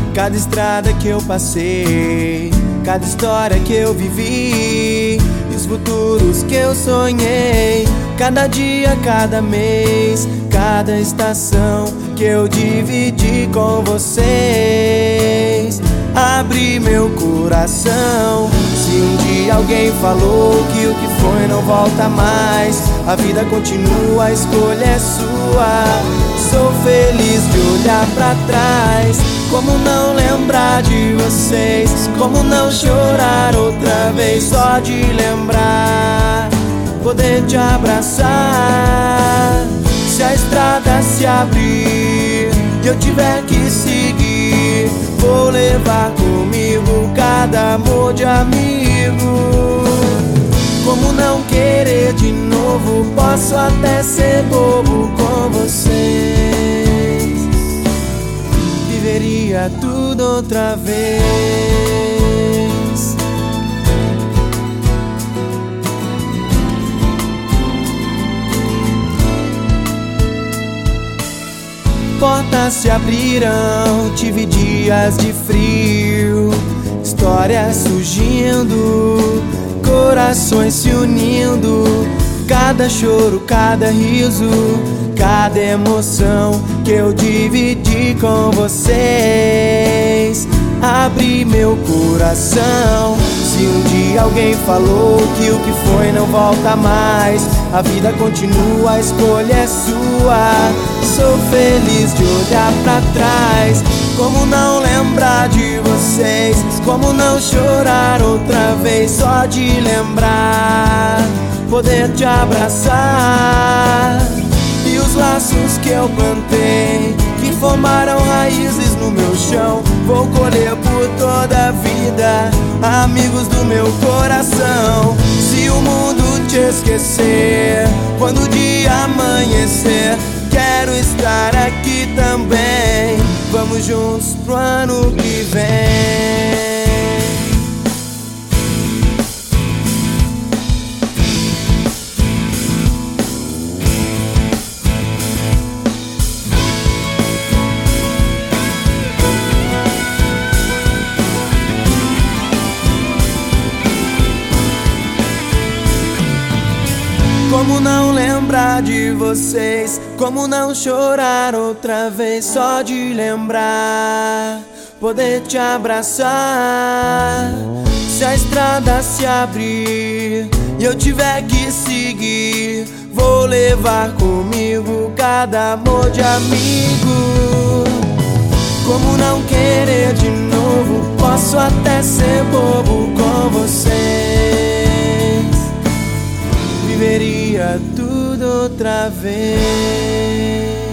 cada estrada que eu passei, cada história que eu vivi, e os futuros que eu sonhei, cada dia, cada mês, cada estação que eu dividi com vocês. Abri meu coração. Se um dia alguém falou que o que foi não volta mais, a vida continua, a escolha é sua. Sou feliz de olhar pra trás. Como não lembrar de vocês? Como não chorar outra vez só de lembrar? Poder te abraçar. Se a estrada se abrir e eu tiver que seguir, vou levar comigo cada amor de amigo. Como não querer de novo? Posso até ser bobo com vocês. Viveria tudo outra vez. Portas se abrirão, tive dias de frio, histórias surgindo, corações se unindo, cada choro, cada riso, cada emoção que eu dividi com vocês. Abri meu coração. Se um dia alguém falou que o que foi não volta mais, a vida continua, a escolha é sua. Sou feliz de olhar pra trás. Como não lembrar de vocês? Como não chorar outra vez só de lembrar? Poder te abraçar. E os laços que eu plantei, que formaram raízes no meu chão, vou colher por toda a vida, amigos do meu coração. Se o mundo te esquecer, quando o dia amanhecer, quero estar aqui também. Vamos juntos pro ano que vem. Como não lembrar de vocês? Como não chorar outra vez só de lembrar? Poder te abraçar. Se a estrada se abrir e eu tiver que seguir, vou levar comigo cada amor de amigo. Como não querer de novo? Posso até ser bobo com vocês. Viveria tudo outra vez.